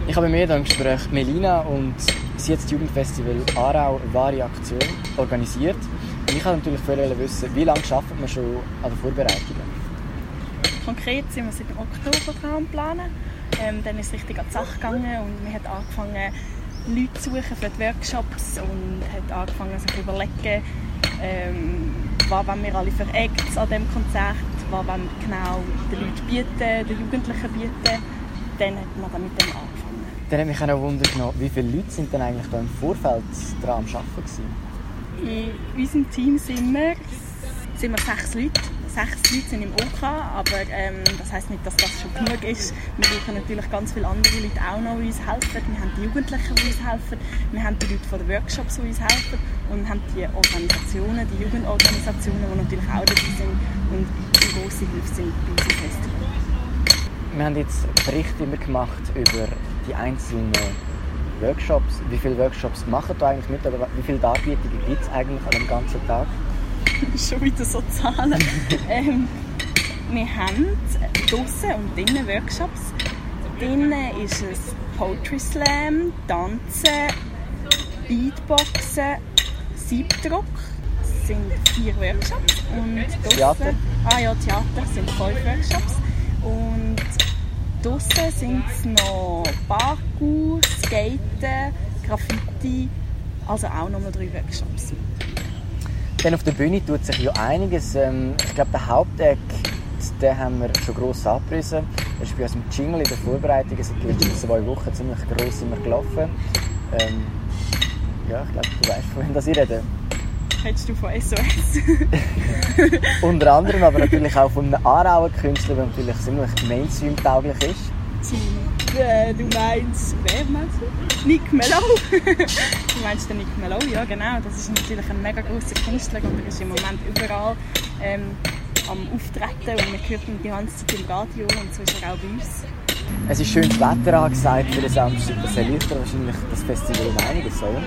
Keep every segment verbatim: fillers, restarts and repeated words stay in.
Ich habe mit mir hier im Gespräch Melina und sie hat das Jugendfestival Aarau «Wahre Aktion» organisiert. Und ich wollte natürlich vorher wissen, wie lange arbeitet man schon an den Vorbereitungen? Konkret sind wir seit dem Oktober dran am Planen. Ähm, dann ist es richtig an die Sache gegangen und wir haben angefangen, Leute zu suchen für die Workshops und hat angefangen, sich zu überlegen, ähm, was wollen wir alle für Acts an diesem Konzert, was wollen wir genau den Leuten bieten, den Jugendlichen bieten. Dann hat man dann mit dem angefangen. Dann hat mich auch noch wundern, wie viele Leute sind denn eigentlich da im Vorfeld daran am Arbeiten gewesen? In unserem Team sind wir, sind wir sechs Leute. Sechs Leute sind im OK, aber ähm, das heisst nicht, dass das schon genug ist. Wir brauchen natürlich ganz viele andere Leute auch noch, die uns helfen. Wir haben die Jugendlichen, die uns helfen. Wir haben die Leute von den Workshops, die uns helfen. Und haben die Organisationen, die Jugendorganisationen, die natürlich auch dabei sind und eine grosse Hilfe sind bei unserem Festival. Wir haben jetzt Berichte immer gemacht über die einzelnen Workshops. Wie viele Workshops machen da eigentlich mit? Oder wie viele Darbietungen gibt es eigentlich an dem ganzen Tag? Schon wieder so Zahlen. ähm, wir haben draussen und drinnen Workshops. Drinnen ist es Poetry Slam, Tanzen, Beatboxen, Siebdruck. Das sind vier Workshops. Und Theater? Ah ja, Theater sind fünf Workshops. Und draussen sind es noch Parkour, Skaten, Graffiti, also auch nochmal drei Workshops. Dann auf der Bühne tut sich ja einiges. Ich glaube, der Haupteck, den haben wir schon gross abgerissen. Er ist bei uns im Jingle in der Vorbereitung seit den letzten zwei Wochen ziemlich gross immer gelaufen. Ähm, ja, ich glaube, du weißt, von wem das ich rede. Redest du von S O S? Unter anderem, aber natürlich auch von einem Aarauer Künstler, der natürlich ziemlich Mainstream-tauglich ist. Äh, du meinst, wer meinst du? Nick Mello. Du meinst den Nick Mello, ja genau. Das ist natürlich ein mega grosser Künstler und er ist im Moment überall ähm, am Auftreten und man hört ihn die ganze Zeit im Radio und so ist er auch bei uns. Es ist schönes Wetter angesagt für den Samstag. Das erleichtert wahrscheinlich das Festival um einiges, oder?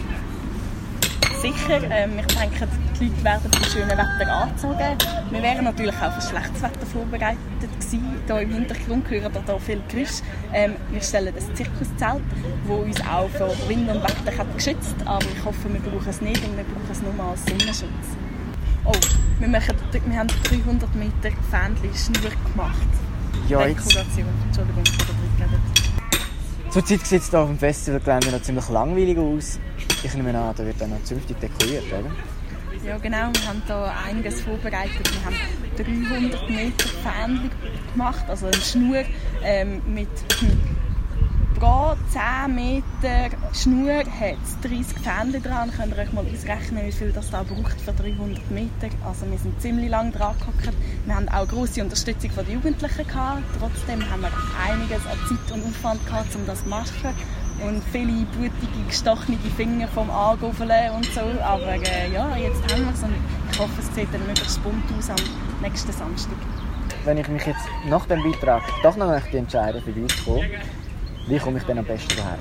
Sicher. Ähm, ich denke, die Leute werden für das schöne Wetter angezogen. Wir wären natürlich auch für schlechtes Wetter vorbereitet gewesen. Hier im Hintergrund hören wir hier viel Geräusch. Ähm, wir stellen ein Zirkuszelt, das uns auch vor Wind und Wetter hat geschützt. Aber ich hoffe, wir brauchen es nicht und wir brauchen es nur als Sonnenschutz. Oh, wir, machen, wir haben dreihundert Meter Fähnchen-Schnur gemacht. Ja, jetzt... Dekoration. Entschuldigung, ich habe da drin Zurzeit sieht es hier auf dem Festivalgelände noch ziemlich langweilig aus. Ich nehme an, da wird dann noch zünftig dekoriert, oder? Ja genau, wir haben hier einiges vorbereitet. Wir haben dreihundert Meter Fähnchen gemacht, also eine Schnur ähm, mit hm, pro zehn Meter Schnur hat es dreißig Fähnchen dran. Könnt ihr euch mal ausrechnen, wie viel das da braucht für dreihundert Meter. Also wir sind ziemlich lange dran gehockt. Wir haben auch grosse Unterstützung von den Jugendlichen gehabt. Trotzdem haben wir einiges an Zeit und Aufwand gehabt, um das zu machen. Und viele blutige, gestochene Finger vom Anguffeln und so. Aber äh, ja, jetzt haben wir es und ich hoffe, es sieht dann möglichst bunt aus am nächsten Samstag. Wenn ich mich jetzt nach dem Beitrag doch noch möchte entscheiden, für uns zu kommen, wie komme ich denn am besten daher?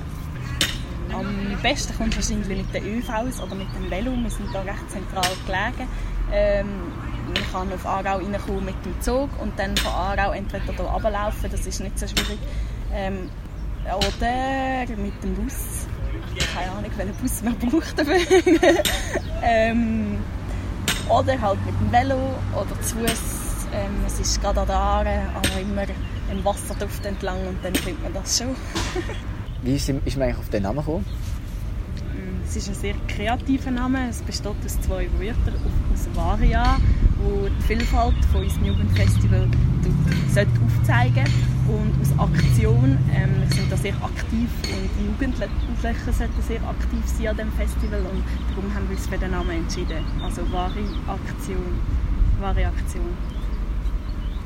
Am besten kommt wahrscheinlich mit den Ö Vs oder mit dem Velo. Wir sind hier recht zentral gelegen. Ähm, man kann auf Aarau reinkommen mit dem Zug und dann von Aarau entweder hier runterlaufen, das ist nicht so schwierig. Ähm, Oder mit dem Bus. Keine Ahnung, welchen Bus man braucht dafür. ähm, oder halt mit dem Velo oder zu Fuß. Ähm, es ist gerade an der Aare, aber immer im Wasserduft entlang und dann findet man das schon. Wie ist, ist man eigentlich auf den Namen gekommen? Es ist ein sehr kreativer Name. Es besteht aus zwei Wörtern, aus Varia, wo die Vielfalt von unserem Jugendfestival aufzeigen soll. Und aus Aktion, ähm, wir sind da sehr aktiv und die Jugendlichen sollten sehr aktiv sein an diesem Festival und darum haben wir uns für den Namen entschieden. Also Vari Aktion. Vari Aktion.